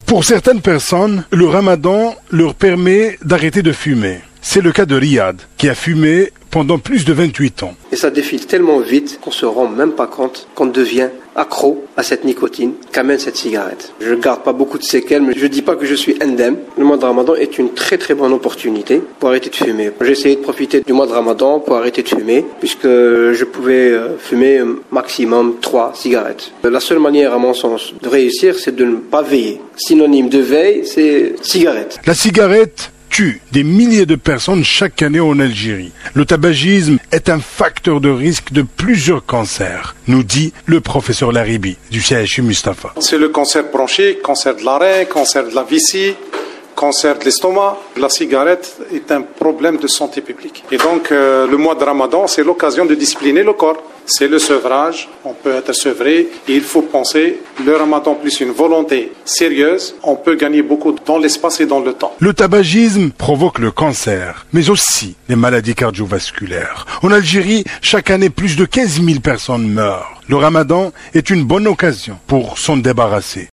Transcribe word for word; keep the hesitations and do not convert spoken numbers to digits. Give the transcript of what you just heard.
Pour certaines personnes, le ramadan leur permet d'arrêter de fumer. C'est le cas de Riyad, qui a fumé pendant plus de vingt-huit ans. Et ça défile tellement vite qu'on se rend même pas compte qu'on devient accro à cette nicotine qu'amène cette cigarette. Je ne garde pas beaucoup de séquelles, mais je ne dis pas que je suis indemne. Le mois de Ramadan est une très très bonne opportunité pour arrêter de fumer. J'ai essayé de profiter du mois de Ramadan pour arrêter de fumer, puisque je pouvais fumer maximum trois cigarettes. La seule manière, à mon sens, de réussir, c'est de ne pas veiller. Synonyme de veille, c'est cigarette. La cigarette tue des milliers de personnes chaque année en Algérie. Le tabagisme est un facteur de risque de plusieurs cancers, nous dit le professeur Laribi du C H U Mustapha. C'est le cancer bronchique, cancer de la rein, cancer de la vessie, cancer de l'estomac. La cigarette est un problème de santé publique. Et donc euh, le mois de Ramadan, c'est l'occasion de discipliner le corps. C'est le sevrage, on peut être sevré et il faut penser, le Ramadan plus une volonté sérieuse, on peut gagner beaucoup dans l'espace et dans le temps. Le tabagisme provoque le cancer, mais aussi les maladies cardiovasculaires. En Algérie, chaque année, plus de quinze mille personnes meurent. Le Ramadan est une bonne occasion pour s'en débarrasser.